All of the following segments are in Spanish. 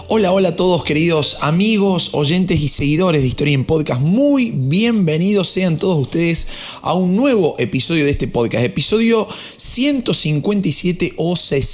Hola, hola a todos queridos amigos, oyentes y seguidores de Historia en Podcast. Muy bienvenidos sean todos ustedes a un nuevo episodio de este podcast. Episodio 157 o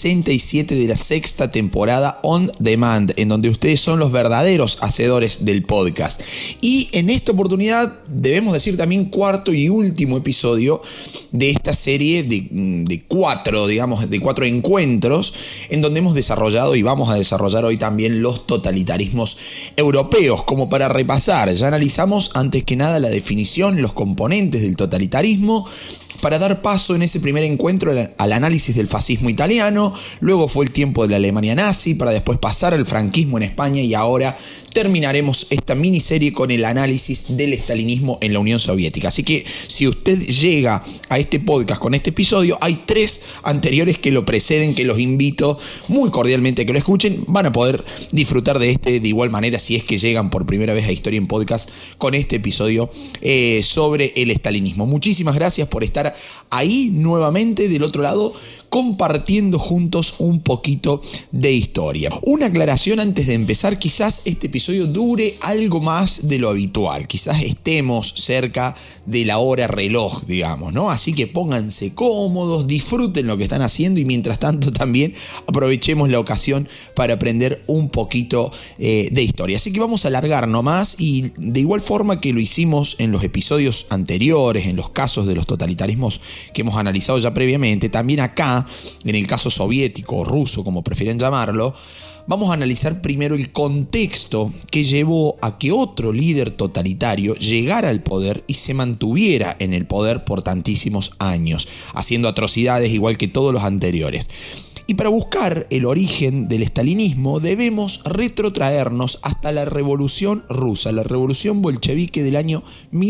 67 de la sexta temporada On Demand, en donde ustedes son los verdaderos hacedores del podcast. Y en esta oportunidad debemos decir también cuarto y último episodio de esta serie de cuatro encuentros en donde hemos desarrollado y vamos a desarrollar hoy también los totalitarismos europeos. Como para repasar, ya analizamos antes que nada la definición, los componentes del totalitarismo, para dar paso en ese primer encuentro al análisis del fascismo italiano. Luego fue el tiempo de la Alemania nazi, para después pasar al franquismo en España, y ahora terminaremos esta miniserie con el análisis del estalinismo en la Unión Soviética. Así que si usted llega a este podcast con este episodio, hay 3 anteriores que lo preceden, que los invito muy cordialmente a que lo escuchen. Van a poder disfrutar de este de igual manera si es que llegan por primera vez a Historia en Podcast con este episodio sobre el estalinismo. Muchísimas gracias por estar ahí nuevamente del otro lado, compartiendo juntos un poquito de historia. Una aclaración antes de empezar: quizás este episodio dure algo más de lo habitual, quizás estemos cerca de la hora reloj, digamos, ¿no? Así que pónganse cómodos, disfruten lo que están haciendo y mientras tanto también aprovechemos la ocasión para aprender un poquito de historia. Así que vamos a alargar nomás, y de igual forma que lo hicimos en los episodios anteriores, en los casos de los totalitarismos que hemos analizado ya previamente, también acá, en el caso soviético o ruso, como prefieren llamarlo, vamos a analizar primero el contexto que llevó a que otro líder totalitario llegara al poder y se mantuviera en el poder por tantísimos años, haciendo atrocidades igual que todos los anteriores. Y para buscar el origen del estalinismo debemos retrotraernos hasta la Revolución Rusa, la Revolución Bolchevique del año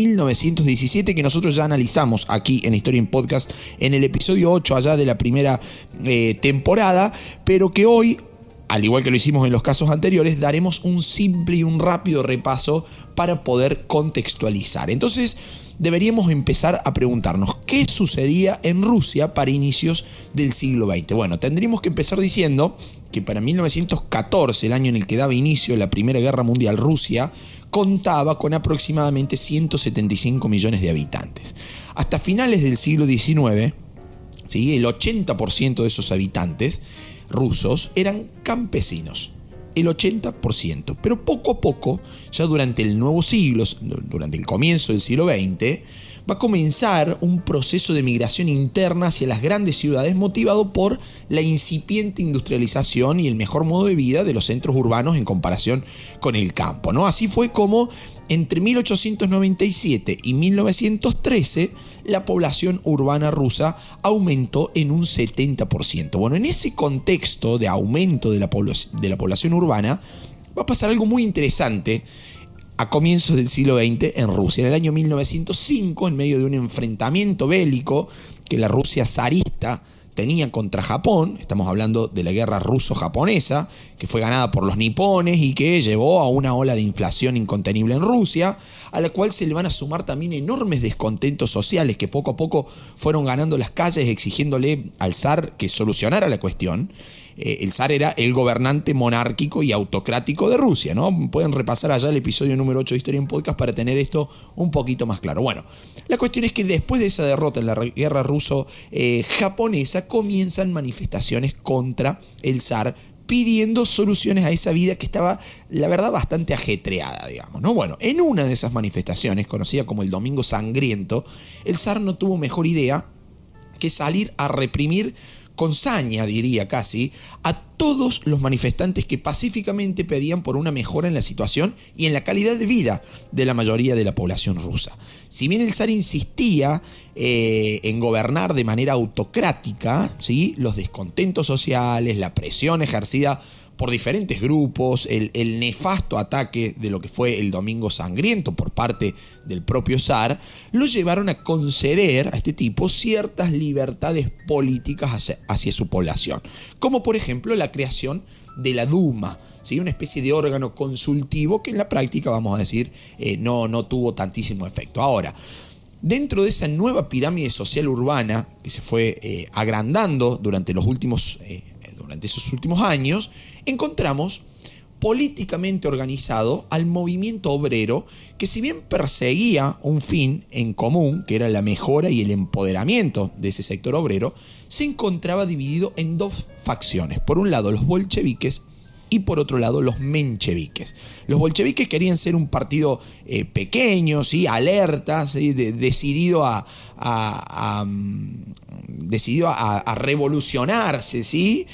1917, que nosotros ya analizamos aquí en Historia en Podcast en el episodio 8 allá de la primera temporada, pero que hoy, al igual que lo hicimos en los casos anteriores, daremos un simple y un rápido repaso para poder contextualizar. Entonces, deberíamos empezar a preguntarnos qué sucedía en Rusia para inicios del siglo XX. Bueno, tendríamos que empezar diciendo que para 1914, el año en el que daba inicio la Primera Guerra Mundial, Rusia contaba con aproximadamente 175 millones de habitantes. Hasta finales del siglo XIX, ¿sí?, el 80% de esos habitantes rusos eran campesinos. El 80%, pero poco a poco, ya durante el nuevo siglo, durante el comienzo del siglo XX, va a comenzar un proceso de migración interna hacia las grandes ciudades motivado por la incipiente industrialización y el mejor modo de vida de los centros urbanos en comparación con el campo, ¿no? Así fue como entre 1897 y 1913 la población urbana rusa aumentó en un 70%. Bueno, en ese contexto de aumento de la población urbana va a pasar algo muy interesante a comienzos del siglo XX en Rusia. En el año 1905, en medio de un enfrentamiento bélico que la Rusia zarista tenía contra Japón, estamos hablando de la guerra ruso-japonesa, que fue ganada por los nipones y que llevó a una ola de inflación incontenible en Rusia, a la cual se le van a sumar también enormes descontentos sociales que poco a poco fueron ganando las calles exigiéndole al zar que solucionara la cuestión. El zar era el gobernante monárquico y autocrático de Rusia, ¿no? Pueden repasar allá el episodio número 8 de Historia en Podcast para tener esto un poquito más claro. Bueno, la cuestión es que después de esa derrota en la guerra ruso-japonesa comienzan manifestaciones contra el zar, pidiendo soluciones a esa vida que estaba, la verdad, bastante ajetreada, digamos, ¿no? Bueno, en una de esas manifestaciones, conocida como el Domingo Sangriento, el zar no tuvo mejor idea que salir a reprimir con saña, diría casi, a todos los manifestantes que pacíficamente pedían por una mejora en la situación y en la calidad de vida de la mayoría de la población rusa. Si bien el zar insistía en gobernar de manera autocrática, ¿sí?, los descontentos sociales, la presión ejercida por diferentes grupos, el nefasto ataque de lo que fue el Domingo Sangriento por parte del propio zar, lo llevaron a conceder a este tipo ciertas libertades políticas hacia su población, como por ejemplo la creación de la Duma, ¿sí?, una especie de órgano consultivo que en la práctica, vamos a decir, no tuvo tantísimo efecto. Ahora, dentro de esa nueva pirámide social urbana que se fue agrandando durante esos últimos años, encontramos políticamente organizado al movimiento obrero que, si bien perseguía un fin en común, que era la mejora y el empoderamiento de ese sector obrero, se encontraba dividido en dos facciones. Por un lado, los bolcheviques y por otro lado los mencheviques. Los bolcheviques querían ser un partido pequeño, ¿sí? Alerta, ¿sí? Decidido a revolucionarse, ¿sí?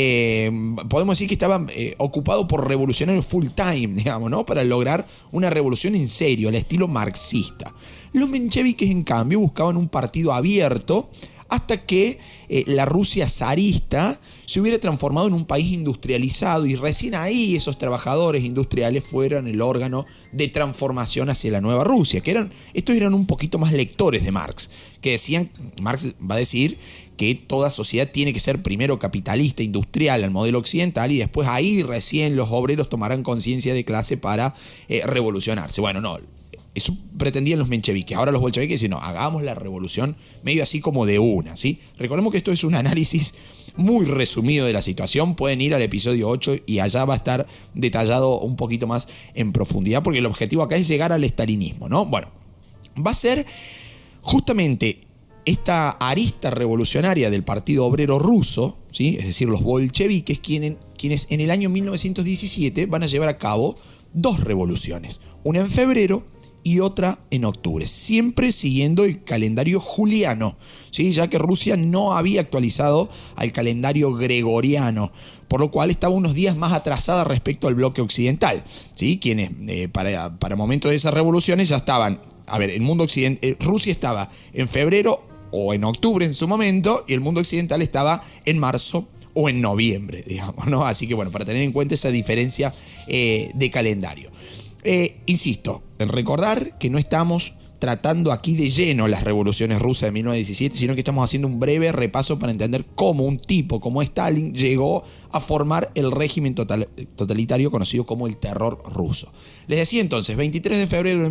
Podemos decir que estaban ocupados por revolucionarios full time, digamos, ¿no? Para lograr una revolución en serio, al estilo marxista. Los mencheviques, en cambio, buscaban un partido abierto hasta que la Rusia zarista se hubiera transformado en un país industrializado, y recién ahí esos trabajadores industriales fueran el órgano de transformación hacia la nueva Rusia, estos eran un poquito más lectores de Marx, que decían, Marx va a decir que toda sociedad tiene que ser primero capitalista, industrial, al modelo occidental, y después ahí recién los obreros tomarán conciencia de clase para revolucionarse. Bueno, no. Eso pretendían los mencheviques. Ahora los bolcheviques dicen, no, hagamos la revolución medio así como de una, ¿sí? Recordemos que esto es un análisis muy resumido de la situación. Pueden ir al episodio 8 y allá va a estar detallado un poquito más en profundidad, porque el objetivo acá es llegar al estalinismo, ¿no? Bueno, va a ser justamente esta arista revolucionaria del Partido Obrero Ruso, ¿sí? Es decir, los bolcheviques, quienes en el año 1917 van a llevar a cabo dos revoluciones, una en febrero y otra en octubre, siempre siguiendo el calendario juliano, ¿sí? Ya que Rusia no había actualizado al calendario gregoriano, por lo cual estaba unos días más atrasada respecto al bloque occidental, ¿sí? Quienes para momentos de esas revoluciones ya estaban, el mundo occidental, Rusia estaba en febrero o en octubre en su momento, y el mundo occidental estaba en marzo o en noviembre, digamos, ¿no? Así que bueno, para tener en cuenta esa diferencia de calendario. Insisto en recordar que no estamos tratando aquí de lleno las revoluciones rusas de 1917, sino que estamos haciendo un breve repaso para entender cómo un tipo como Stalin llegó a formar el régimen totalitario conocido como el terror ruso. Les decía entonces, 23 de febrero de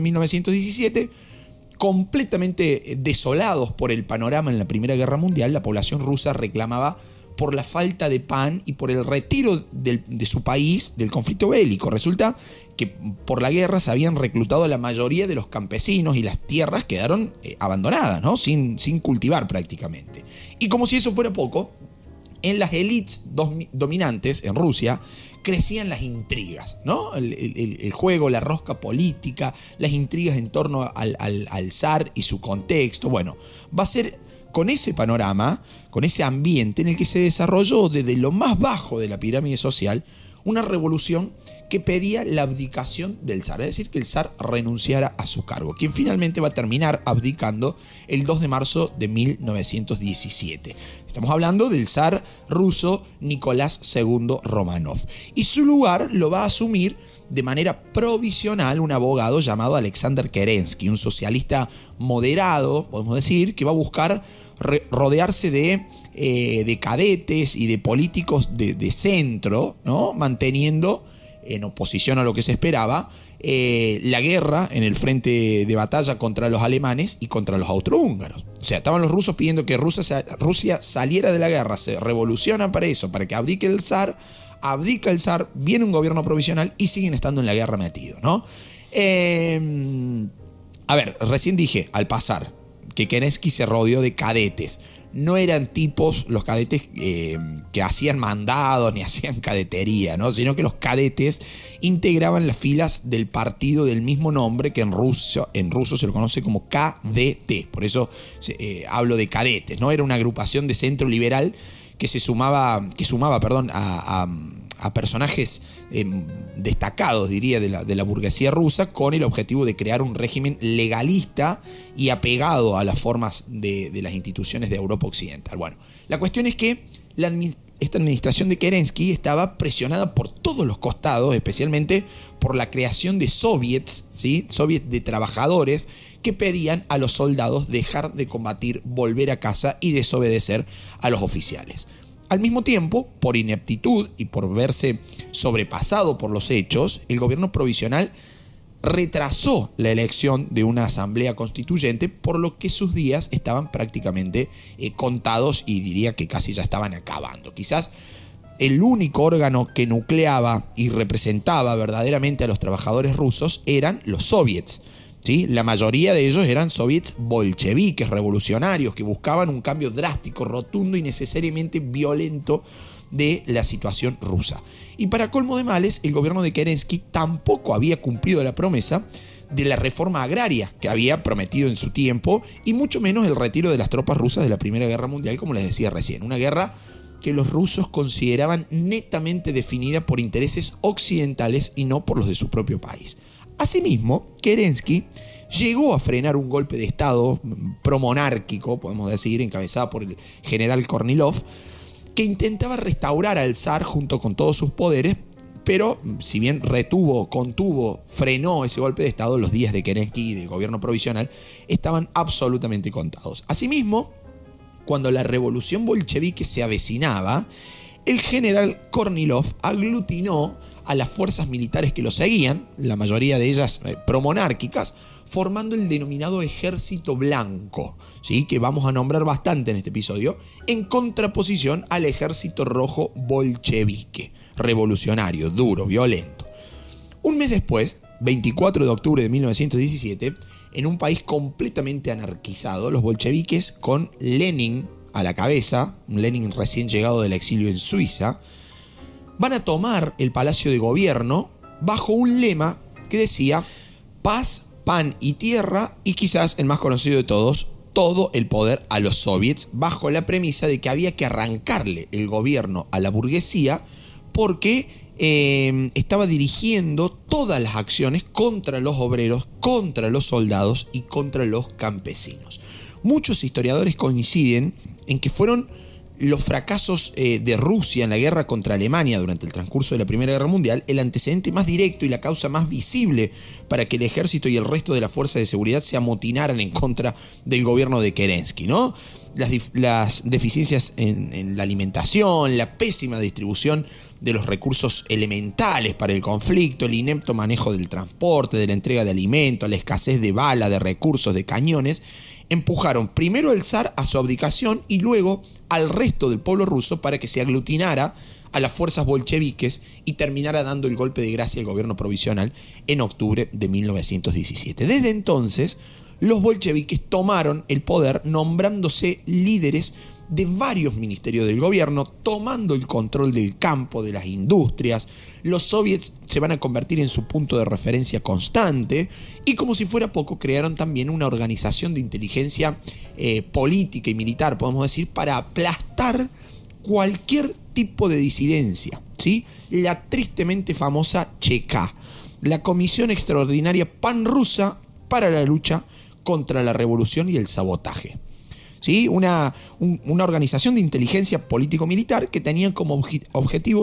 1917, completamente desolados por el panorama en la Primera Guerra Mundial, la población rusa reclamaba por la falta de pan y por el retiro de su país del conflicto bélico. Resulta que por la guerra se habían reclutado a la mayoría de los campesinos y las tierras quedaron abandonadas, ¿no? Sin cultivar prácticamente. Y como si eso fuera poco, en las élites dominantes en Rusia crecían las intrigas, ¿no? El juego, la rosca política, las intrigas en torno al zar y su contexto. Bueno, va a ser con ese panorama, con ese ambiente en el que se desarrolló desde lo más bajo de la pirámide social una revolución que pedía la abdicación del zar, es decir, que el zar renunciara a su cargo, quien finalmente va a terminar abdicando el 2 de marzo de 1917. Estamos hablando del zar ruso Nicolás II Romanov, y su lugar lo va a asumir de manera provisional un abogado llamado Alexander Kerensky, un socialista moderado, podemos decir, que va a buscar rodearse de cadetes y de políticos de centro, ¿no? Manteniendo, en oposición a lo que se esperaba, la guerra en el frente de batalla contra los alemanes y contra los austrohúngaros. O sea, estaban los rusos pidiendo que Rusia saliera de la guerra, se revolucionan para eso, para que abdique el zar. Abdica el zar, viene un gobierno provisional y siguen estando en la guerra metidos, ¿no? Recién dije al pasar que Kerensky se rodeó de cadetes. No eran tipos los cadetes que hacían mandados ni hacían cadetería, ¿no? Sino que los cadetes integraban las filas del partido del mismo nombre, que en ruso se lo conoce como KDT. Por eso hablo de cadetes, ¿no? Era una agrupación de centro liberal que sumaba a personajes destacados, diría, de la burguesía rusa, con el objetivo de crear un régimen legalista y apegado a las formas de las instituciones de Europa Occidental. Bueno, la cuestión es que esta administración de Kerensky estaba presionada por todos los costados, especialmente por la creación de soviets, ¿sí? Soviets de trabajadores que pedían a los soldados dejar de combatir, volver a casa y desobedecer a los oficiales. Al mismo tiempo, por ineptitud y por verse sobrepasado por los hechos, el gobierno provisional retrasó la elección de una asamblea constituyente, por lo que sus días estaban prácticamente contados, y diría que casi ya estaban acabando. Quizás el único órgano que nucleaba y representaba verdaderamente a los trabajadores rusos eran los soviets. ¿Sí? La mayoría de ellos eran soviets bolcheviques, revolucionarios, que buscaban un cambio drástico, rotundo y necesariamente violento de la situación rusa. Y para colmo de males, el gobierno de Kerensky tampoco había cumplido la promesa de la reforma agraria que había prometido en su tiempo, y mucho menos el retiro de las tropas rusas de la Primera Guerra Mundial, como les decía recién. Una guerra que los rusos consideraban netamente definida por intereses occidentales y no por los de su propio país. Asimismo, Kerensky llegó a frenar un golpe de Estado promonárquico, podemos decir, encabezado por el general Kornilov, que intentaba restaurar al zar junto con todos sus poderes, pero si bien contuvo, frenó ese golpe de Estado, los días de Kerensky y del gobierno provisional estaban absolutamente contados. Asimismo, cuando la revolución bolchevique se avecinaba, el general Kornilov aglutinó a las fuerzas militares que lo seguían, la mayoría de ellas promonárquicas, formando el denominado Ejército Blanco, ¿sí? Que vamos a nombrar bastante en este episodio, en contraposición al Ejército Rojo bolchevique, revolucionario, duro, violento. Un mes después, 24 de octubre de 1917, en un país completamente anarquizado, los bolcheviques, con Lenin a la cabeza, un Lenin recién llegado del exilio en Suiza, van a tomar el Palacio de Gobierno bajo un lema que decía paz, pan y tierra, y quizás el más conocido de todos, todo el poder a los soviets, bajo la premisa de que había que arrancarle el gobierno a la burguesía porque estaba dirigiendo todas las acciones contra los obreros, contra los soldados y contra los campesinos. Muchos historiadores coinciden en que fueron los fracasos de Rusia en la guerra contra Alemania durante el transcurso de la Primera Guerra Mundial el antecedente más directo y la causa más visible para que el ejército y el resto de las fuerzas de seguridad se amotinaran en contra del gobierno de Kerensky, ¿no? Las deficiencias en la alimentación, la pésima distribución de los recursos elementales para el conflicto, el inepto manejo del transporte, de la entrega de alimentos, la escasez de bala, de recursos, de cañones, empujaron primero al zar a su abdicación y luego al resto del pueblo ruso para que se aglutinara a las fuerzas bolcheviques y terminara dando el golpe de gracia al gobierno provisional en octubre de 1917. Desde entonces, los bolcheviques tomaron el poder nombrándose líderes de varios ministerios del gobierno, tomando el control del campo, de las industrias. Los soviets se van a convertir en su punto de referencia constante y, como si fuera poco, crearon también una organización de inteligencia política y militar, podemos decir, para aplastar cualquier tipo de disidencia, ¿sí? La tristemente famosa CHK, la Comisión Extraordinaria Panrusa para la lucha contra la revolución y el sabotaje. ¿Sí? Una organización de inteligencia político-militar que tenía como objetivo,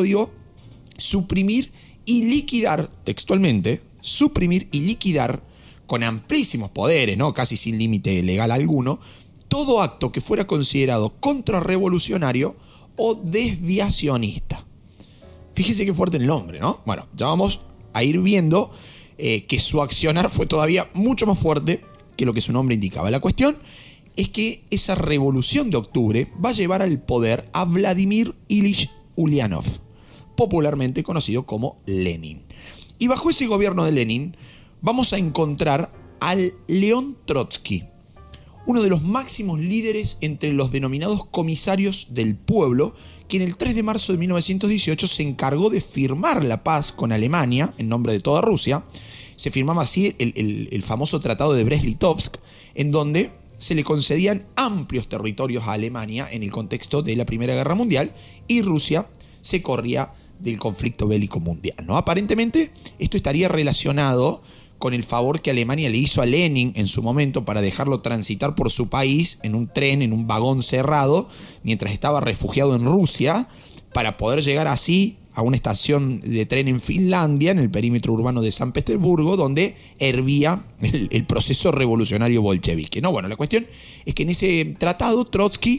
suprimir y liquidar, textualmente, suprimir y liquidar con amplísimos poderes, ¿no? Casi sin límite legal alguno, todo acto que fuera considerado contrarrevolucionario o desviacionista. Fíjese qué fuerte el nombre, ¿no? Bueno, ya vamos a ir viendo que su accionar fue todavía mucho más fuerte que lo que su nombre indicaba. La cuestión es que esa revolución de octubre va a llevar al poder a Vladimir Ilich Ulyanov, popularmente conocido como Lenin. Y bajo ese gobierno de Lenin vamos a encontrar al León Trotsky, uno de los máximos líderes entre los denominados comisarios del pueblo, que en el 3 de marzo de 1918 se encargó de firmar la paz con Alemania en nombre de toda Rusia. Se firmaba así el famoso Tratado de Brest-Litovsk, en donde se le concedían amplios territorios a Alemania en el contexto de la Primera Guerra Mundial y Rusia se corría del conflicto bélico mundial, ¿no? Aparentemente esto estaría relacionado con el favor que Alemania le hizo a Lenin en su momento para dejarlo transitar por su país en un tren, en un vagón cerrado, mientras estaba refugiado en Rusia, para poder llegar así a una estación de tren en Finlandia, en el perímetro urbano de San Petersburgo, donde hervía el proceso revolucionario bolchevique, ¿no? Bueno, la cuestión es que en ese tratado Trotsky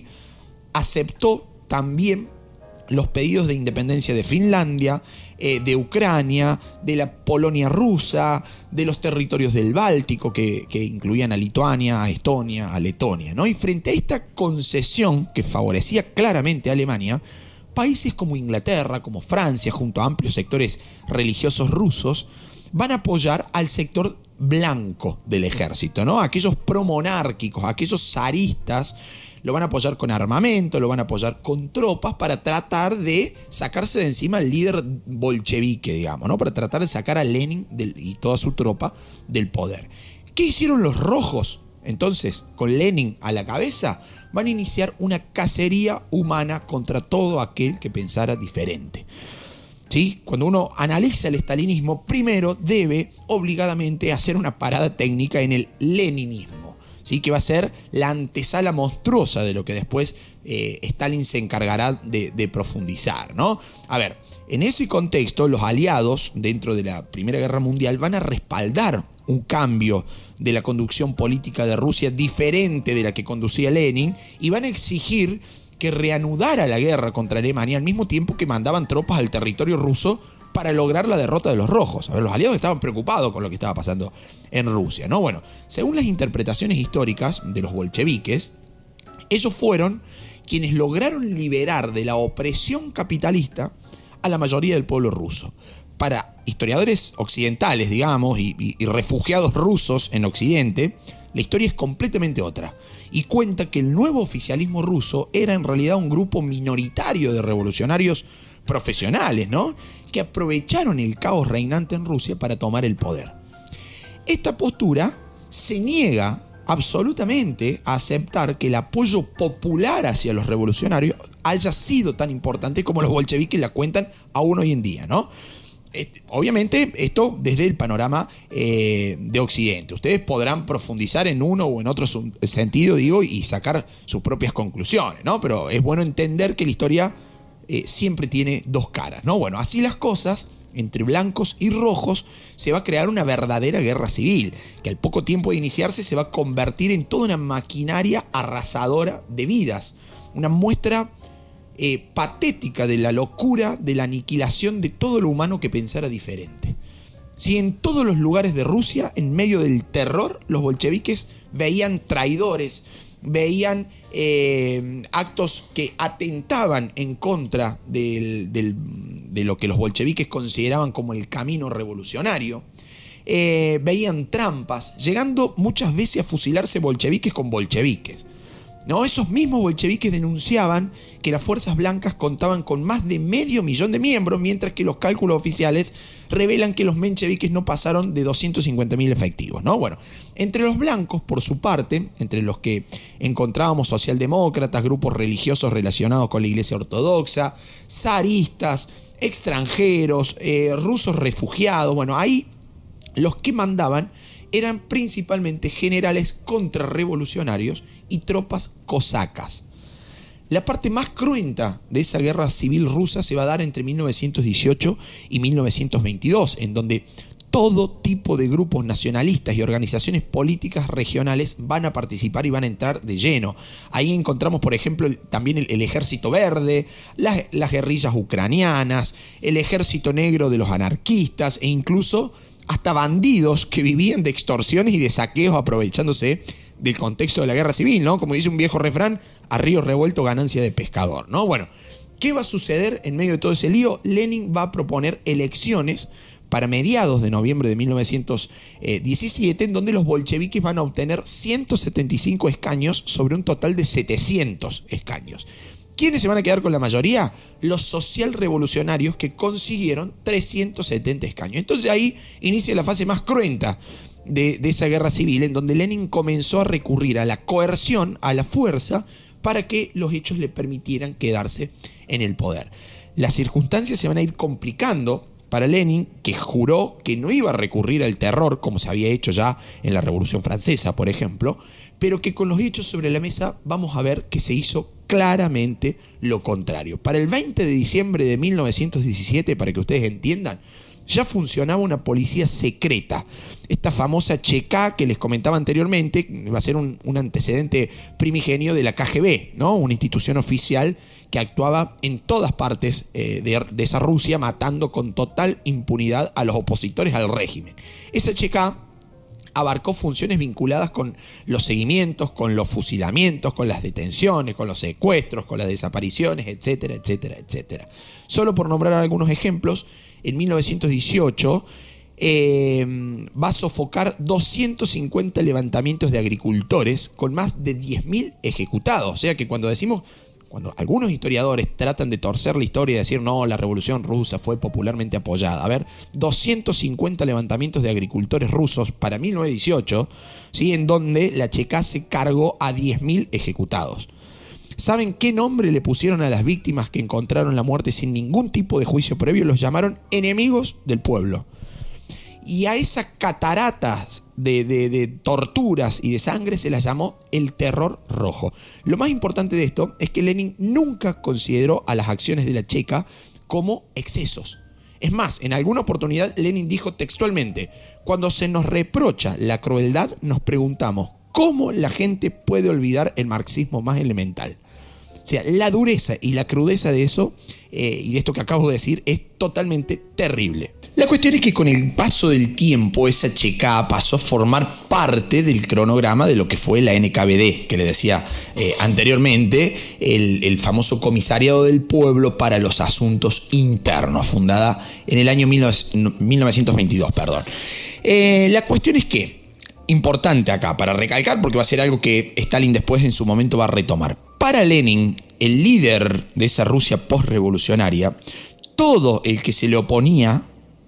aceptó también los pedidos de independencia de Finlandia, de Ucrania, de la Polonia rusa, de los territorios del Báltico, que incluían a Lituania, a Estonia, a Letonia, ¿no? Y frente a esta concesión que favorecía claramente a Alemania, países como Inglaterra, como Francia, junto a amplios sectores religiosos rusos, van a apoyar al sector blanco del ejército, ¿no? Aquellos promonárquicos, aquellos zaristas, lo van a apoyar con armamento, lo van a apoyar con tropas para tratar de sacarse de encima al líder bolchevique, digamos, ¿no? Para tratar de sacar a Lenin y toda su tropa del poder. ¿Qué hicieron los rojos? Entonces, con Lenin a la cabeza, van a iniciar una cacería humana contra todo aquel que pensara diferente. ¿Sí? Cuando uno analiza el estalinismo, primero debe obligadamente hacer una parada técnica en el leninismo, ¿sí? Que va a ser la antesala monstruosa de lo que después Stalin se encargará de profundizar, ¿no? A ver, en ese contexto, los aliados dentro de la Primera Guerra Mundial van a respaldar un cambio de la conducción política de Rusia diferente de la que conducía Lenin y van a exigir que reanudara la guerra contra Alemania al mismo tiempo que mandaban tropas al territorio ruso para lograr la derrota de los rojos. A ver, los aliados estaban preocupados con lo que estaba pasando en Rusia, ¿no? Bueno, según las interpretaciones históricas de los bolcheviques, ellos fueron quienes lograron liberar de la opresión capitalista a la mayoría del pueblo ruso. Para historiadores occidentales, digamos, y refugiados rusos en Occidente, la historia es completamente otra y cuenta que el nuevo oficialismo ruso era en realidad un grupo minoritario de revolucionarios profesionales, ¿no? Que aprovecharon el caos reinante en Rusia para tomar el poder. Esta postura se niega absolutamente a aceptar que el apoyo popular hacia los revolucionarios haya sido tan importante como los bolcheviques la cuentan aún hoy en día, ¿no? Obviamente esto desde el panorama de Occidente. Ustedes podrán profundizar en uno o en otro sentido, digo, y sacar sus propias conclusiones, ¿no? Pero es bueno entender que la historia siempre tiene dos caras, ¿no? Bueno, así las cosas, entre blancos y rojos se va a crear una verdadera guerra civil, que al poco tiempo de iniciarse se va a convertir en toda una maquinaria arrasadora de vidas. Una muestra patética de la locura, de la aniquilación de todo lo humano que pensara diferente. Si en todos los lugares de Rusia, en medio del terror, los bolcheviques veían traidores, veían actos que atentaban en contra de lo que los bolcheviques consideraban como el camino revolucionario, veían trampas, llegando muchas veces a fusilarse bolcheviques con bolcheviques. ¿No? Esos mismos bolcheviques denunciaban que las fuerzas blancas contaban con más de 500.000 de miembros, mientras que los cálculos oficiales revelan que los mencheviques no pasaron de 250.000 efectivos, ¿no? Bueno, entre los blancos, por su parte, entre los que encontrábamos socialdemócratas, grupos religiosos relacionados con la Iglesia Ortodoxa, zaristas, extranjeros, rusos refugiados, bueno, ahí los que mandaban eran principalmente generales contrarrevolucionarios y tropas cosacas. La parte más cruenta de esa guerra civil rusa se va a dar entre 1918 y 1922, en donde todo tipo de grupos nacionalistas y organizaciones políticas regionales van a participar y van a entrar de lleno. Ahí encontramos, por ejemplo, también el Ejército Verde, las guerrillas ucranianas, el Ejército Negro de los anarquistas e incluso hasta bandidos que vivían de extorsiones y de saqueos aprovechándose del contexto de la guerra civil, ¿no? Como dice un viejo refrán, a río revuelto ganancia de pescador, ¿no? Bueno, ¿qué va a suceder en medio de todo ese lío? Lenin va a proponer elecciones para mediados de noviembre de 1917, en donde los bolcheviques van a obtener 175 escaños sobre un total de 700 escaños. ¿Quiénes se van a quedar con la mayoría? Los socialrevolucionarios, que consiguieron 370 escaños. Entonces ahí inicia la fase más cruenta de esa guerra civil, en donde Lenin comenzó a recurrir a la coerción, a la fuerza, para que los hechos le permitieran quedarse en el poder. Las circunstancias se van a ir complicando para Lenin, que juró que no iba a recurrir al terror, como se había hecho ya en la Revolución Francesa, por ejemplo, pero que con los hechos sobre la mesa vamos a ver que se hizo claramente lo contrario. Para el 20 de diciembre de 1917, para que ustedes entiendan, ya funcionaba una policía secreta. Esta famosa CHK que les comentaba anteriormente va a ser un antecedente primigenio de la KGB, ¿no? Una institución oficial que actuaba en todas partes de esa Rusia, matando con total impunidad a los opositores al régimen. Esa CHK abarcó funciones vinculadas con los seguimientos, con los fusilamientos, con las detenciones, con los secuestros, con las desapariciones, etcétera, etcétera, etcétera. Solo por nombrar algunos ejemplos, en 1918 va a sofocar 250 levantamientos de agricultores con más de 10.000 ejecutados. O sea que cuando algunos historiadores tratan de torcer la historia y decir no, la revolución rusa fue popularmente apoyada. A ver, 250 levantamientos de agricultores rusos para 1918, ¿sí? En donde la Cheká se cargó a 10.000 ejecutados. ¿Saben qué nombre le pusieron a las víctimas que encontraron la muerte sin ningún tipo de juicio previo? Los llamaron enemigos del pueblo. Y a esas cataratas de torturas y de sangre se las llamó el terror rojo. Lo más importante de esto es que Lenin nunca consideró a las acciones de la Cheká como excesos. Es más, en alguna oportunidad Lenin dijo textualmente: cuando se nos reprocha la crueldad, nos preguntamos cómo la gente puede olvidar el marxismo más elemental. O sea, la dureza y la crudeza de eso y de esto que acabo de decir es totalmente terrible. La cuestión es que con el paso del tiempo esa Cheká pasó a formar parte del cronograma de lo que fue la NKVD, que le decía anteriormente, el famoso Comisariado del Pueblo para los Asuntos Internos, fundada en el año 1922. La cuestión es que, importante acá para recalcar, porque va a ser algo que Stalin después en su momento va a retomar. Para Lenin, el líder de esa Rusia postrevolucionaria, todo el que se le oponía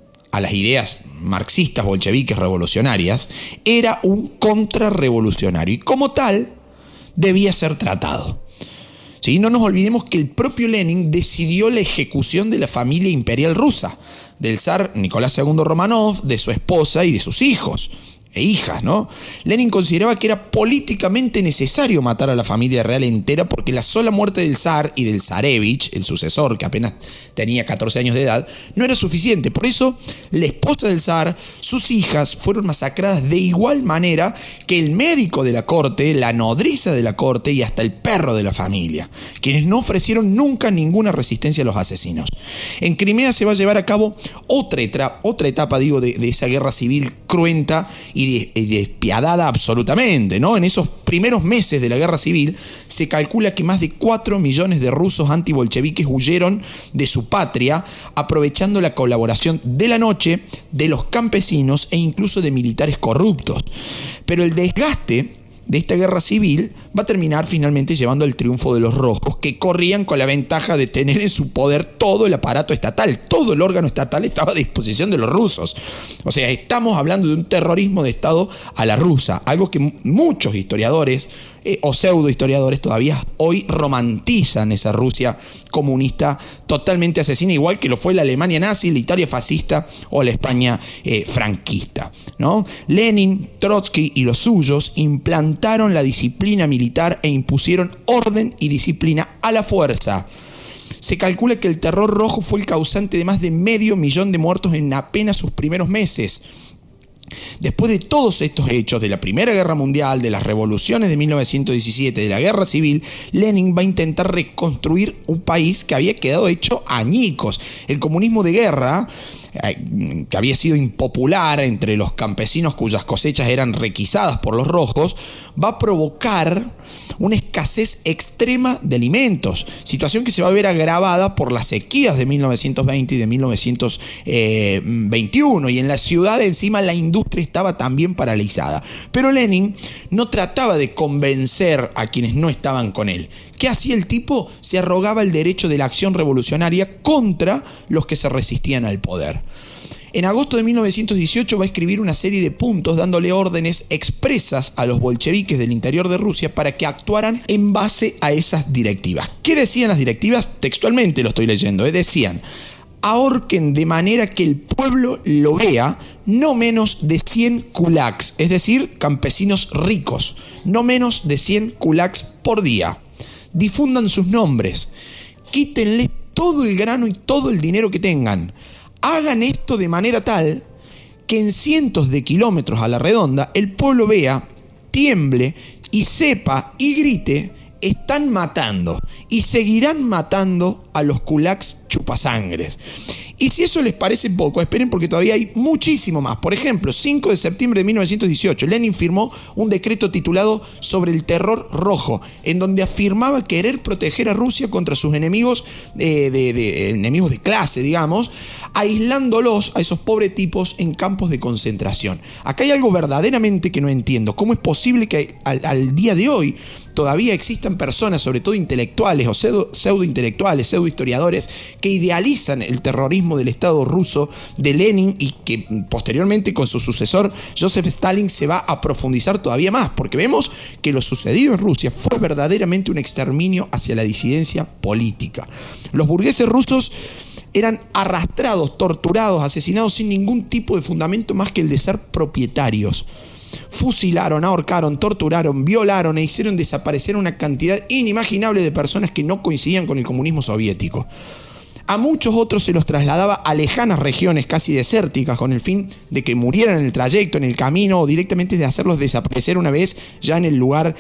a las ideas marxistas, bolcheviques, revolucionarias, era un contrarrevolucionario y como tal debía ser tratado. ¿Sí? No nos olvidemos que el propio Lenin decidió la ejecución de la familia imperial rusa, del zar Nicolás II Romanov, de su esposa y de sus hijos e hijas, ¿no? Lenin consideraba que era políticamente necesario matar a la familia real entera porque la sola muerte del zar y del zarevich, el sucesor que apenas tenía 14 años de edad, no era suficiente. Por eso la esposa del zar, sus hijas fueron masacradas de igual manera que el médico de la corte, la nodriza de la corte y hasta el perro de la familia, quienes no ofrecieron nunca ninguna resistencia a los asesinos. En Crimea se va a llevar a cabo otra etapa de esa guerra civil cruenta y despiadada absolutamente, ¿no? En esos primeros meses de la guerra civil se calcula que más de 4 millones de rusos antibolcheviques huyeron de su patria, aprovechando la colaboración de la noche, de los campesinos e incluso de militares corruptos. Pero el desgaste de esta guerra civil va a terminar finalmente llevando al triunfo de los rojos, que corrían con la ventaja de tener en su poder todo el aparato estatal, todo el órgano estatal estaba a disposición de los rusos. O sea, estamos hablando de un terrorismo de Estado a la rusa, algo que muchos historiadores o pseudohistoriadores todavía hoy romantizan esa Rusia comunista totalmente asesina, igual que lo fue la Alemania nazi, la Italia fascista o la España franquista, ¿no? Lenin, Trotsky y los suyos implantaron la disciplina militar e impusieron orden y disciplina a la fuerza. Se calcula que el terror rojo fue el causante de más de 500.000 de muertos en apenas sus primeros meses. Después de todos estos hechos, de la Primera Guerra Mundial, de las revoluciones de 1917, de la Guerra Civil, Lenin va a intentar reconstruir un país que había quedado hecho añicos. El comunismo de guerra, que había sido impopular entre los campesinos cuyas cosechas eran requisadas por los rojos, va a provocar una escasez extrema de alimentos, situación que se va a ver agravada por las sequías de 1920 y de 1921, y en la ciudad encima la industria estaba también paralizada. Pero Lenin no trataba de convencer a quienes no estaban con él. ¿Qué hacía el tipo? Se arrogaba el derecho de la acción revolucionaria contra los que se resistían al poder. En agosto de 1918 va a escribir una serie de puntos dándole órdenes expresas a los bolcheviques del interior de Rusia para que actuaran en base a esas directivas. ¿Qué decían las directivas? Textualmente lo estoy leyendo. Decían: ahorquen de manera que el pueblo lo vea no menos de 100 kulaks, es decir, campesinos ricos, no menos de 100 kulaks por día. Difundan sus nombres, quítenles todo el grano y todo el dinero que tengan. Hagan esto de manera tal que en cientos de kilómetros a la redonda el pueblo vea, tiemble y sepa y grite: están matando y seguirán matando a los kulaks chupasangres. Y si eso les parece poco, esperen porque todavía hay muchísimo más. Por ejemplo, 5 de septiembre de 1918, Lenin firmó un decreto titulado Sobre el terror rojo, en donde afirmaba querer proteger a Rusia contra sus enemigos, enemigos de clase, digamos, aislándolos a esos pobres tipos en campos de concentración. Acá hay algo verdaderamente que no entiendo. ¿Cómo es posible que al día de hoy todavía existan personas, sobre todo intelectuales o pseudointelectuales, pseudohistoriadores, que idealizan el terrorismo del Estado ruso de Lenin y que posteriormente con su sucesor Joseph Stalin se va a profundizar todavía más? Porque vemos que lo sucedido en Rusia fue verdaderamente un exterminio hacia la disidencia política. Los burgueses rusos eran arrastrados, torturados, asesinados sin ningún tipo de fundamento más que el de ser propietarios. Fusilaron, ahorcaron, torturaron, violaron e hicieron desaparecer una cantidad inimaginable de personas que no coincidían con el comunismo soviético. A muchos otros se los trasladaba a lejanas regiones casi desérticas con el fin de que murieran en el trayecto, en el camino, o directamente de hacerlos desaparecer una vez ya en el lugar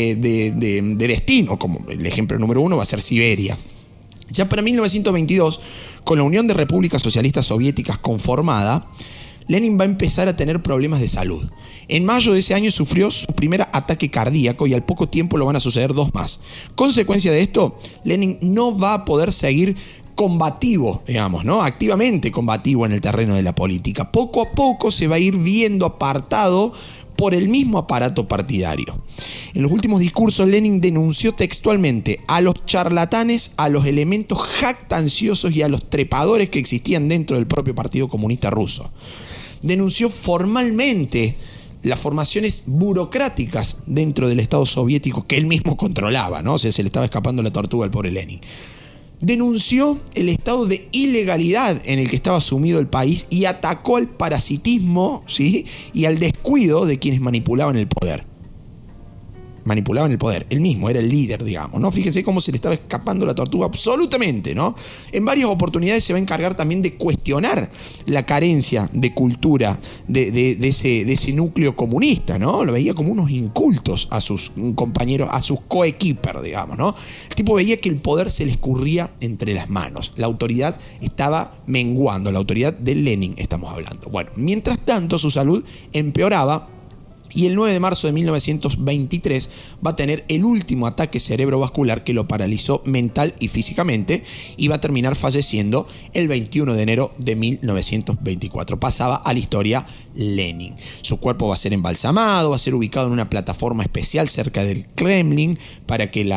de destino, como el ejemplo número 1 va a ser Siberia. Ya para 1922, con la Unión de Repúblicas Socialistas Soviéticas conformada, Lenin va a empezar a tener problemas de salud. En mayo de ese año sufrió su primer ataque cardíaco y al poco tiempo lo van a suceder 2 más. Consecuencia de esto, Lenin no va a poder seguir combativo, digamos, ¿no? Activamente combativo en el terreno de la política. Poco a poco se va a ir viendo apartado por el mismo aparato partidario. En los últimos discursos, Lenin denunció textualmente a los charlatanes, a los elementos jactanciosos y a los trepadores que existían dentro del propio Partido Comunista Ruso. Denunció formalmente las formaciones burocráticas dentro del Estado soviético que él mismo controlaba, ¿no? O sea, se le estaba escapando la tortuga al pobre Lenin. Denunció el estado de ilegalidad en el que estaba sumido el país y atacó al parasitismo, ¿sí?, y al descuido de quienes manipulaban el poder. Manipulaban el poder, él mismo era el líder, digamos, ¿no? Fíjense cómo se le estaba escapando la tortuga absolutamente, ¿no? En varias oportunidades se va a encargar también de cuestionar la carencia de cultura de ese núcleo comunista, ¿no? Lo veía como unos incultos a sus compañeros, a sus coequiper, digamos, ¿no? El tipo veía que el poder se le escurría entre las manos, la autoridad estaba menguando, la autoridad de Lenin estamos hablando. Bueno, mientras tanto su salud empeoraba. Y el 9 de marzo de 1923 va a tener el último ataque cerebrovascular que lo paralizó mental y físicamente y va a terminar falleciendo el 21 de enero de 1924. Pasaba a la historia Lenin. Su cuerpo va a ser embalsamado, va a ser ubicado en una plataforma especial cerca del Kremlin para que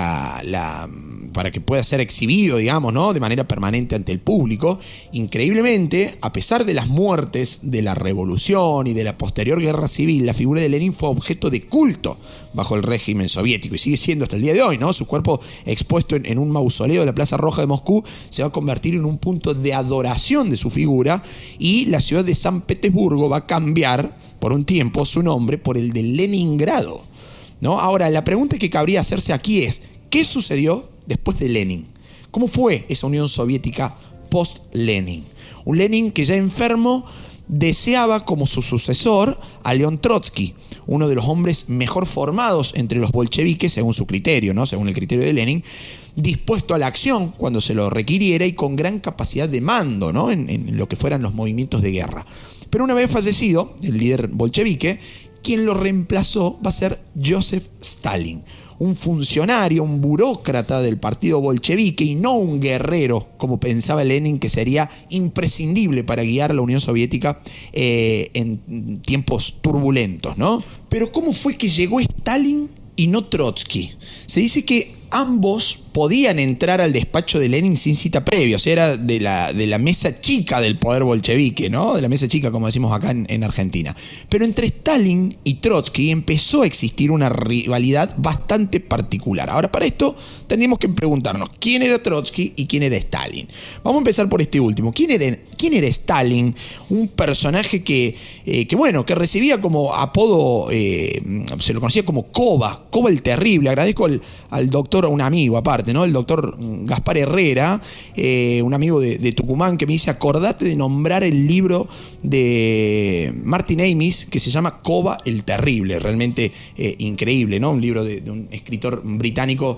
para que pueda ser exhibido, digamos, ¿no?, de manera permanente ante el público. Increíblemente, a pesar de las muertes de la revolución y de la posterior guerra civil, la figura de Lenin fue objeto de culto bajo el régimen soviético y sigue siendo hasta el día de hoy, ¿no? Su cuerpo expuesto en un mausoleo de la Plaza Roja de Moscú se va a convertir en un punto de adoración de su figura y la ciudad de San Petersburgo va a cambiar por un tiempo su nombre por el de Leningrado, ¿no? Ahora, la pregunta que cabría hacerse aquí es, ¿qué sucedió después de Lenin? ¿Cómo fue esa Unión Soviética post-Lenin? Un Lenin que ya enfermo deseaba como su sucesor a León Trotsky, uno de los hombres mejor formados entre los bolcheviques, según su criterio, ¿no?, según el criterio de Lenin, dispuesto a la acción cuando se lo requiriera y con gran capacidad de mando, ¿no?, en lo que fueran los movimientos de guerra. Pero una vez fallecido el líder bolchevique, quien lo reemplazó va a ser Joseph Stalin, un funcionario, un burócrata del partido bolchevique y no un guerrero, como pensaba Lenin que sería imprescindible para guiar a la Unión Soviética en tiempos turbulentos, ¿no? Pero ¿cómo fue que llegó Stalin y no Trotsky? Se dice que ambos podían entrar al despacho de Lenin sin cita previa, o sea, era de la mesa chica del poder bolchevique, ¿no? De la mesa chica, como decimos acá en Argentina. Pero entre Stalin y Trotsky empezó a existir una rivalidad bastante particular. Ahora, para esto tendríamos que preguntarnos quién era Trotsky y quién era Stalin. Vamos a empezar por este último. ¿Quién era Stalin? Un personaje que recibía como apodo, se lo conocía como Koba el Terrible. Agradezco al doctor, a un amigo aparte, parte, ¿no? El doctor Gaspar Herrera, un amigo de Tucumán, que me dice, acordate de nombrar el libro de Martin Amis, que se llama Koba el Terrible, realmente increíble, ¿no? Un libro de un escritor británico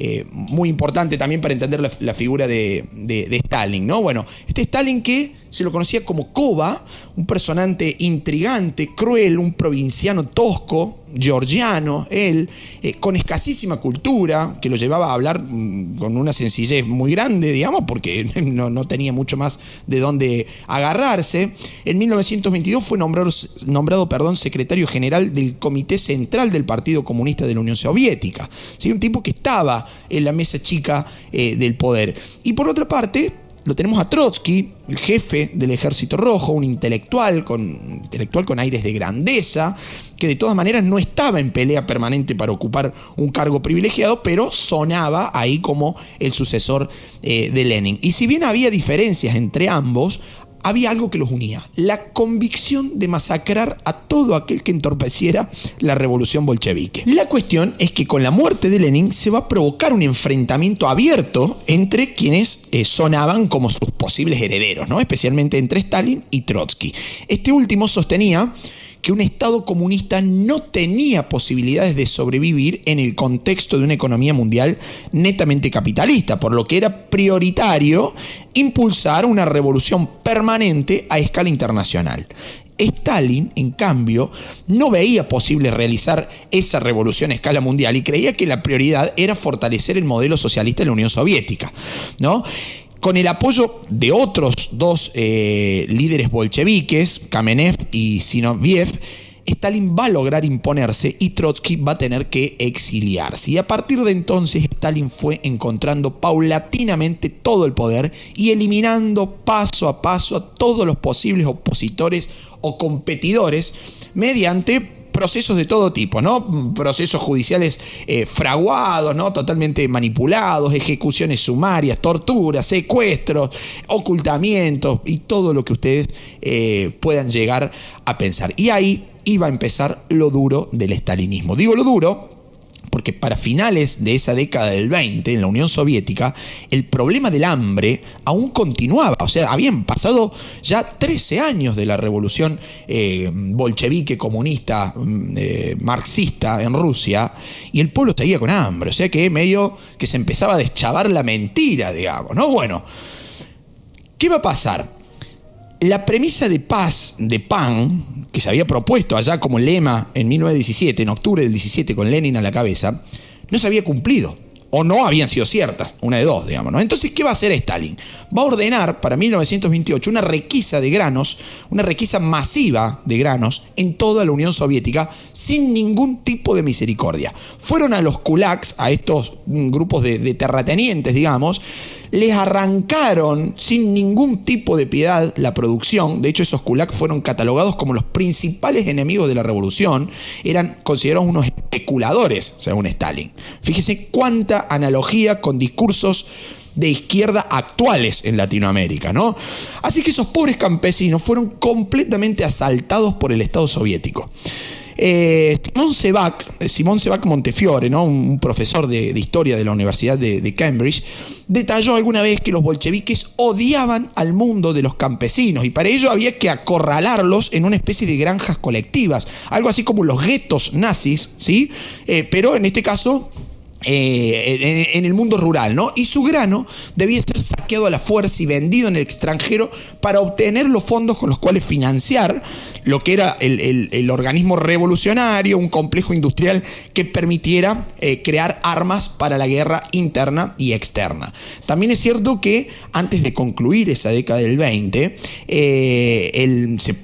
muy importante también para entender la figura de Stalin, ¿no? Bueno, este Stalin que se lo conocía como Koba, un personaje intrigante, cruel, un provinciano tosco, georgiano, él, con escasísima cultura, que lo llevaba a hablar con una sencillez muy grande, digamos, porque no tenía mucho más de dónde agarrarse. En 1922 fue nombrado secretario general del Comité Central del Partido Comunista de la Unión Soviética. ¿Sí? Un tipo que estaba en la mesa chica del poder. Y por otra parte, lo tenemos a Trotsky, el jefe del Ejército Rojo, un intelectual con aires de grandeza, que de todas maneras no estaba en pelea permanente para ocupar un cargo privilegiado, pero sonaba ahí como el sucesor de Lenin. Y si bien había diferencias entre ambos, había algo que los unía: la convicción de masacrar a todo aquel que entorpeciera la revolución bolchevique. La cuestión es que con la muerte de Lenin se va a provocar un enfrentamiento abierto entre quienes sonaban como sus posibles herederos, ¿no? Especialmente entre Stalin y Trotsky. Este último sostenía que un Estado comunista no tenía posibilidades de sobrevivir en el contexto de una economía mundial netamente capitalista, por lo que era prioritario impulsar una revolución permanente a escala internacional. Stalin, en cambio, no veía posible realizar esa revolución a escala mundial y creía que la prioridad era fortalecer el modelo socialista de la Unión Soviética, ¿no? Con el apoyo de otros dos líderes bolcheviques, Kamenev y Zinoviev, Stalin va a lograr imponerse y Trotsky va a tener que exiliarse. Y a partir de entonces Stalin fue encontrando paulatinamente todo el poder y eliminando paso a paso a todos los posibles opositores o competidores mediante procesos de todo tipo, ¿no? Procesos judiciales fraguados, ¿no? Totalmente manipulados, ejecuciones sumarias, torturas, secuestros, ocultamientos y todo lo que ustedes puedan llegar a pensar. Y ahí iba a empezar lo duro del estalinismo. Digo lo duro porque para finales de esa década del 20, en la Unión Soviética, el problema del hambre aún continuaba. O sea, habían pasado ya 13 años de la revolución bolchevique, comunista, marxista en Rusia, y el pueblo seguía con hambre. O sea que medio que se empezaba a deschavar la mentira, digamos, ¿no? Bueno, ¿qué va a pasar? La premisa de paz de Pan, que se había propuesto allá como lema en 1917, en octubre del 17, con Lenin a la cabeza, no se había cumplido. O no habían sido ciertas, una de dos, digamos, ¿no? Entonces, ¿qué va a hacer Stalin? Va a ordenar para 1928 una requisa de granos, una requisa masiva de granos en toda la Unión Soviética, sin ningún tipo de misericordia. Fueron a los kulaks, a estos grupos de terratenientes, digamos, les arrancaron sin ningún tipo de piedad la producción. De hecho, esos kulaks fueron catalogados como los principales enemigos de la revolución. Eran considerados unos especuladores, según Stalin. Fíjese cuánta analogía con discursos de izquierda actuales en Latinoamérica, ¿no? Así que esos pobres campesinos fueron completamente asaltados por el Estado soviético. Simón Sebag Montefiore, ¿no? Un profesor de historia de la Universidad de Cambridge, detalló alguna vez que los bolcheviques odiaban al mundo de los campesinos y para ello había que acorralarlos en una especie de granjas colectivas, algo así como los guetos nazis, ¿sí? Pero en este caso en el mundo rural, ¿no? Y su grano debía ser saqueado a la fuerza y vendido en el extranjero para obtener los fondos con los cuales financiar lo que era el organismo revolucionario, un complejo industrial que permitiera crear armas para la guerra interna y externa. También es cierto que antes de concluir esa década del 20, se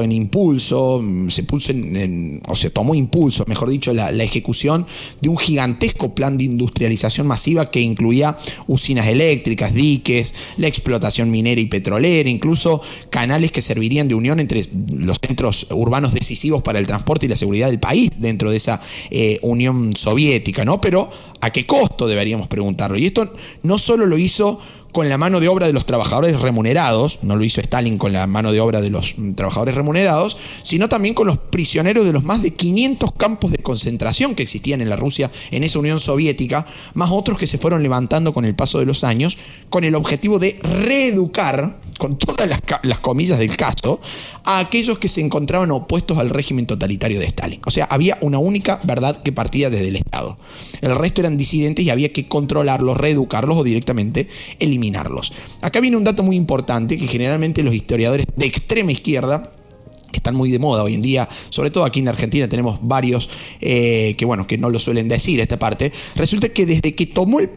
tomó impulso, mejor dicho, la ejecución de un gigantesco plan de industrialización masiva que incluía usinas eléctricas, diques, la explotación minera y petrolera, incluso canales que servirían de unión entre los centros urbanos decisivos para el transporte y la seguridad del país dentro de esa Unión Soviética, ¿no? Pero ¿a qué costo? Deberíamos preguntarlo. Y esto no solo lo hizo con la mano de obra de los trabajadores remunerados, no lo hizo Stalin con la mano de obra de los trabajadores remunerados, sino también con los prisioneros de los más de 500 campos de concentración que existían en la Rusia, en esa Unión Soviética, más otros que se fueron levantando con el paso de los años, con el objetivo de reeducar, con todas las comillas del caso, a aquellos que se encontraban opuestos al régimen totalitario de Stalin. O sea, había una única verdad que partía desde el Estado. El resto eran disidentes y había que controlarlos, reeducarlos o directamente eliminarlos. Acá viene un dato muy importante que generalmente los historiadores de extrema izquierda, que están muy de moda hoy en día, sobre todo aquí en Argentina tenemos varios que no lo suelen decir esta parte. Resulta que desde que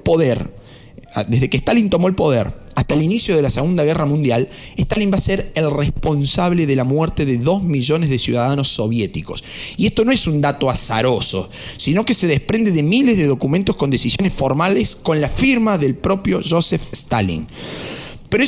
Stalin tomó el poder hasta el inicio de la Segunda Guerra Mundial, Stalin va a ser el responsable de la muerte de 2 millones de ciudadanos soviéticos. Y esto no es un dato azaroso, sino que se desprende de miles de documentos con decisiones formales con la firma del propio Joseph Stalin. Pero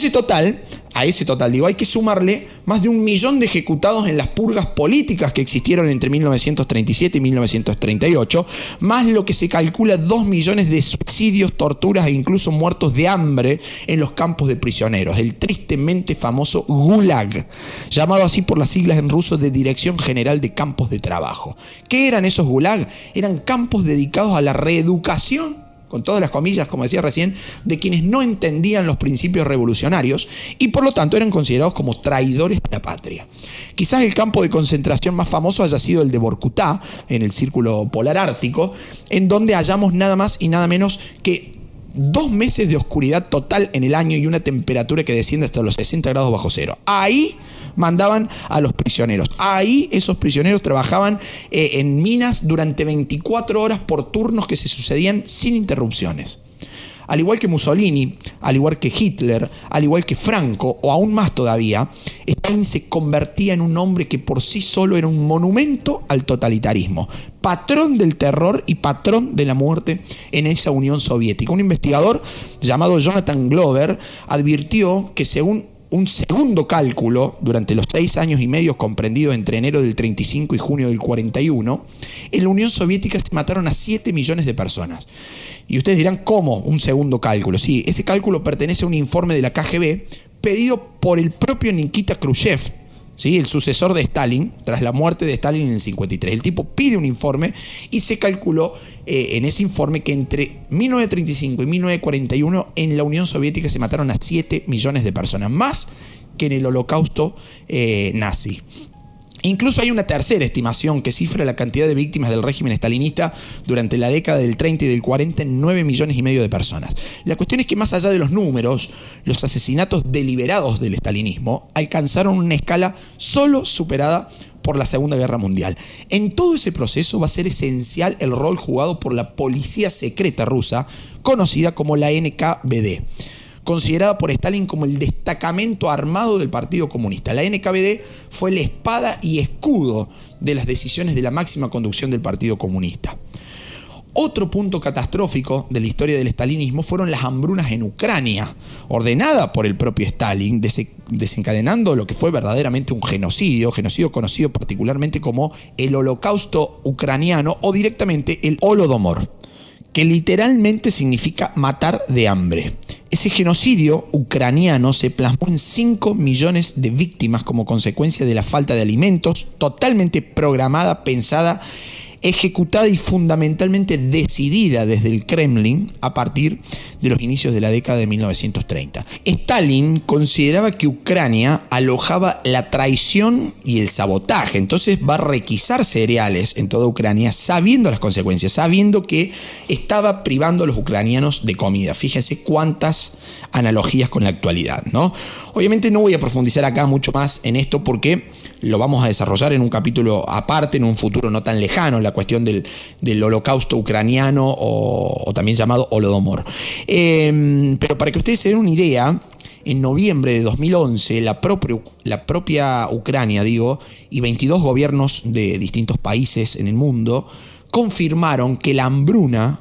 a ese total, hay que sumarle más de 1 millón de ejecutados en las purgas políticas que existieron entre 1937 y 1938, más lo que se calcula 2 millones de suicidios, torturas e incluso muertos de hambre en los campos de prisioneros, el tristemente famoso Gulag, llamado así por las siglas en ruso de Dirección General de Campos de Trabajo. ¿Qué eran esos Gulag? Eran campos dedicados a la reeducación, con todas las comillas, como decía recién, de quienes no entendían los principios revolucionarios y por lo tanto eran considerados como traidores de la patria. Quizás el campo de concentración más famoso haya sido el de Vorkutá, en el Círculo Polar Ártico, en donde hallamos nada más y nada menos que 2 meses de oscuridad total en el año y una temperatura que desciende hasta los 60 grados bajo cero. Ahí mandaban a los prisioneros. Ahí esos prisioneros trabajaban en minas durante 24 horas por turnos que se sucedían sin interrupciones. Al igual que Mussolini, al igual que Hitler, al igual que Franco, o aún más todavía, Stalin se convertía en un hombre que por sí solo era un monumento al totalitarismo, patrón del terror y patrón de la muerte en esa Unión Soviética. Un investigador llamado Jonathan Glover advirtió que según un segundo cálculo, durante los 6 años y medio comprendidos entre enero del 35 y junio del 41, en la Unión Soviética se mataron a 7 millones de personas. Y ustedes dirán, ¿cómo un segundo cálculo? Sí, ese cálculo pertenece a un informe de la KGB pedido por el propio Nikita Khrushchev, ¿sí? El sucesor de Stalin, tras la muerte de Stalin en el 53. El tipo pide un informe y se calculó en ese informe que entre 1935 y 1941 en la Unión Soviética se mataron a 7 millones de personas, más que en el holocausto nazi. Incluso hay una tercera estimación que cifra la cantidad de víctimas del régimen stalinista durante la década del 30 y del 40 en 9 millones y medio de personas. La cuestión es que más allá de los números, los asesinatos deliberados del stalinismo alcanzaron una escala solo superada por la Segunda Guerra Mundial. En todo ese proceso va a ser esencial el rol jugado por la policía secreta rusa, conocida como la NKVD, considerada por Stalin como el destacamento armado del Partido Comunista. La NKVD fue la espada y escudo de las decisiones de la máxima conducción del Partido Comunista. Otro punto catastrófico de la historia del stalinismo fueron las hambrunas en Ucrania, ordenada por el propio Stalin, desencadenando lo que fue verdaderamente un genocidio conocido particularmente como el Holocausto ucraniano o directamente el Holodomor, que literalmente significa matar de hambre. Ese genocidio ucraniano se plasmó en 5 millones de víctimas como consecuencia de la falta de alimentos, totalmente programada, pensada, ejecutada y fundamentalmente decidida desde el Kremlin a partir de los inicios de la década de 1930. Stalin consideraba que Ucrania alojaba la traición y el sabotaje, entonces va a requisar cereales en toda Ucrania sabiendo las consecuencias, sabiendo que estaba privando a los ucranianos de comida. Fíjense cuántas analogías con la actualidad, ¿no? Obviamente no voy a profundizar acá mucho más en esto porque lo vamos a desarrollar en un capítulo aparte, en un futuro no tan lejano, la cuestión del holocausto ucraniano o también llamado Holodomor. Pero para que ustedes se den una idea, en noviembre de 2011 la propia Ucrania, y 22 gobiernos de distintos países en el mundo confirmaron que la hambruna,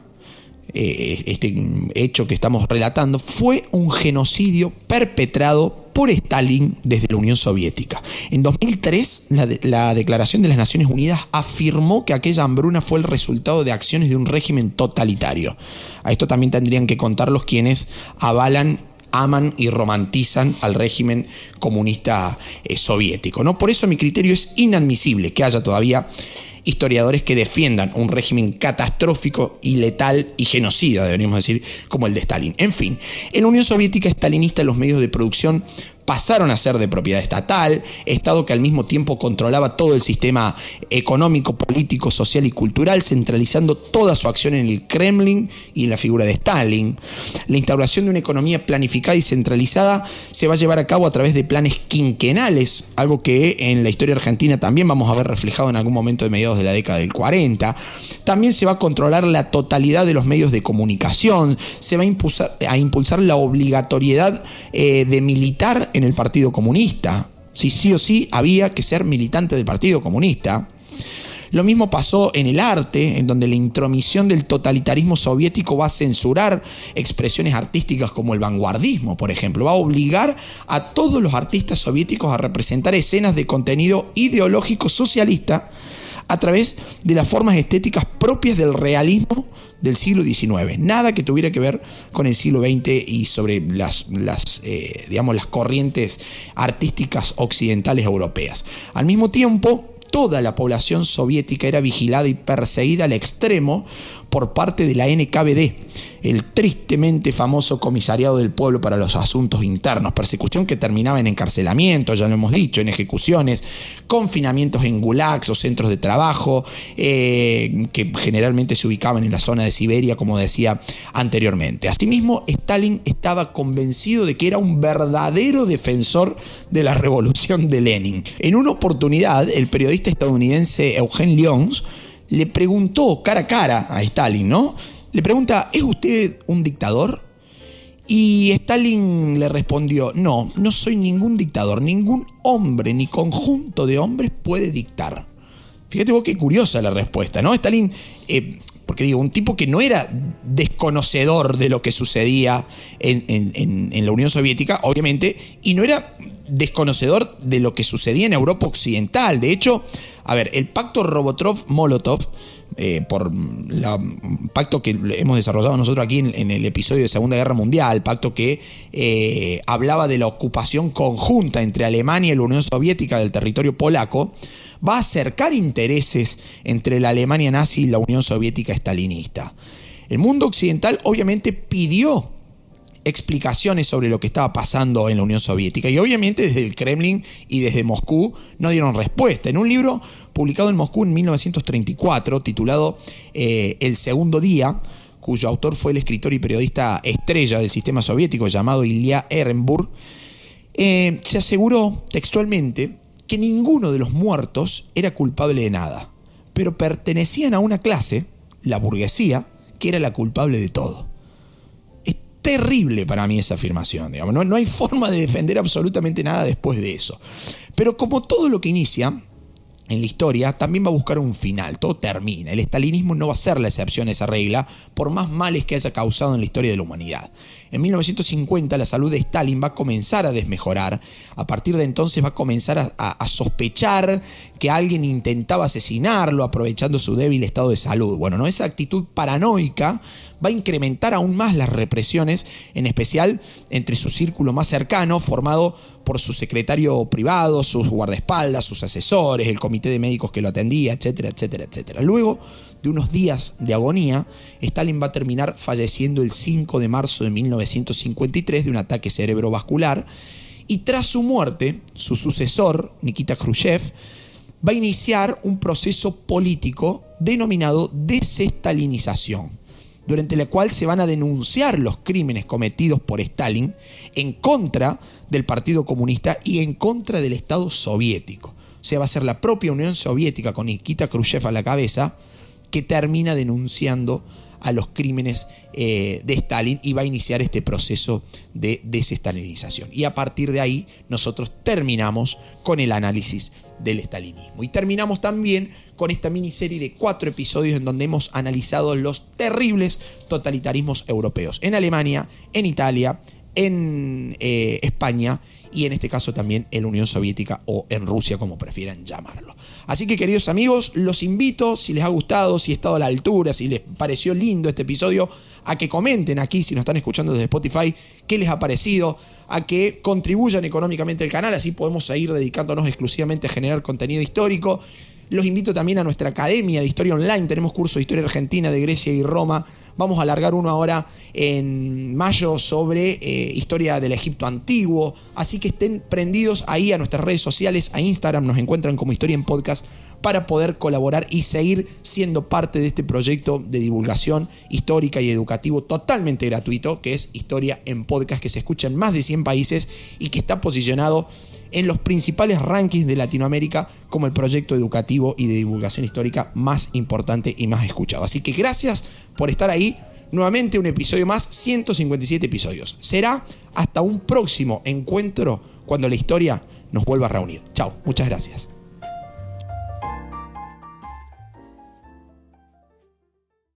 este hecho que estamos relatando, fue un genocidio perpetrado por Stalin desde la Unión Soviética. En 2003, la Declaración de las Naciones Unidas afirmó que aquella hambruna fue el resultado de acciones de un régimen totalitario. A esto también tendrían que contar los quienes avalan aman y romantizan al régimen comunista soviético, ¿no? Por eso a mi criterio es inadmisible que haya todavía historiadores que defiendan un régimen catastrófico y letal y genocida, deberíamos decir, como el de Stalin. En fin, en la Unión Soviética stalinista los medios de producción pasaron a ser de propiedad estatal, Estado que al mismo tiempo controlaba todo el sistema económico, político, social y cultural, centralizando toda su acción en el Kremlin y en la figura de Stalin. La instauración de una economía planificada y centralizada se va a llevar a cabo a través de planes quinquenales, algo que en la historia argentina también vamos a ver reflejado en algún momento de mediados de la década del 40. También se va a controlar la totalidad de los medios de comunicación, se va a impulsar la obligatoriedad de militar en el Partido Comunista. Sí o sí había que ser militante del Partido Comunista. Lo mismo pasó en el arte, en donde la intromisión del totalitarismo soviético va a censurar expresiones artísticas como el vanguardismo, por ejemplo. Va a obligar a todos los artistas soviéticos a representar escenas de contenido ideológico socialista a través de las formas estéticas propias del realismo del siglo XIX. Nada que tuviera que ver con el siglo XX y sobre las corrientes artísticas occidentales europeas. Al mismo tiempo, toda la población soviética era vigilada y perseguida al extremo por parte de la NKVD, el tristemente famoso Comisariado del Pueblo para los Asuntos Internos, persecución que terminaba en encarcelamiento, ya lo hemos dicho, en ejecuciones, confinamientos en gulags o centros de trabajo, que generalmente se ubicaban en la zona de Siberia, como decía anteriormente. Asimismo, Stalin estaba convencido de que era un verdadero defensor de la revolución de Lenin. En una oportunidad, el periodista estadounidense Eugene Lyons le preguntó cara a cara a Stalin, ¿no? Le pregunta, ¿es usted un dictador? Y Stalin le respondió, no soy ningún dictador, ningún hombre ni conjunto de hombres puede dictar. Fíjate vos qué curiosa la respuesta, ¿no? Stalin, porque digo, un tipo que no era desconocedor de lo que sucedía en la Unión Soviética, obviamente, y no era desconocedor de lo que sucedía en Europa Occidental. De hecho, a ver, el pacto Ribbentrop-Molotov, por el pacto que hemos desarrollado nosotros aquí en el episodio de Segunda Guerra Mundial, pacto que hablaba de la ocupación conjunta entre Alemania y la Unión Soviética del territorio polaco, va a acercar intereses entre la Alemania nazi y la Unión Soviética estalinista. El mundo occidental obviamente pidió explicaciones sobre lo que estaba pasando en la Unión Soviética y obviamente desde el Kremlin y desde Moscú no dieron respuesta. En un libro publicado en Moscú en 1934 titulado El Segundo Día, cuyo autor fue el escritor y periodista estrella del sistema soviético llamado Ilya Ehrenburg, se aseguró textualmente que ninguno de los muertos era culpable de nada, pero pertenecían a una clase, la burguesía, que era la culpable de todo. Terrible para mí esa afirmación, digamos. No hay forma de defender absolutamente nada después de eso. Pero como todo lo que inicia en la historia, también va a buscar un final, todo termina. El estalinismo no va a ser la excepción a esa regla, por más males que haya causado en la historia de la humanidad. En 1950 la salud de Stalin va a comenzar a desmejorar. A partir de entonces va a comenzar a sospechar que alguien intentaba asesinarlo aprovechando su débil estado de salud. Bueno, ¿no? Esa actitud paranoica va a incrementar aún más las represiones, en especial entre su círculo más cercano, formado por su secretario privado, sus guardaespaldas, sus asesores, el comité de médicos que lo atendía, etcétera, etcétera, etcétera. Luego de unos días de agonía, Stalin va a terminar falleciendo el 5 de marzo de 1953 de un ataque cerebrovascular, y tras su muerte, su sucesor, Nikita Khrushchev, va a iniciar un proceso político denominado desestalinización, durante la cual se van a denunciar los crímenes cometidos por Stalin en contra del Partido Comunista y en contra del Estado soviético. O sea, va a ser la propia Unión Soviética con Nikita Khrushchev a la cabeza que termina denunciando a los crímenes de Stalin y va a iniciar este proceso de desestalinización. Y a partir de ahí nosotros terminamos con el análisis del estalinismo. Y terminamos también con esta miniserie de 4 episodios en donde hemos analizado los terribles totalitarismos europeos. En Alemania, en Italia, en España y en este caso también en la Unión Soviética o en Rusia, como prefieran llamarlo. Así que, queridos amigos, los invito, si les ha gustado, si he estado a la altura, si les pareció lindo este episodio, a que comenten aquí, si nos están escuchando desde Spotify, qué les ha parecido, a que contribuyan económicamente al canal, así podemos seguir dedicándonos exclusivamente a generar contenido histórico. Los invito también a nuestra academia de historia online. Tenemos curso de historia argentina, de Grecia y Roma. Vamos a alargar uno ahora en mayo sobre historia del Egipto antiguo. Así que estén prendidos ahí a nuestras redes sociales, a Instagram, nos encuentran como Historia en Podcast, para poder colaborar y seguir siendo parte de este proyecto de divulgación histórica y educativo totalmente gratuito, que es Historia en Podcast, que se escucha en más de 100 países y que está posicionado en los principales rankings de Latinoamérica como el proyecto educativo y de divulgación histórica más importante y más escuchado. Así que gracias por estar ahí. Nuevamente un episodio más, 157 episodios. Será hasta un próximo encuentro cuando la historia nos vuelva a reunir. Chao, muchas gracias.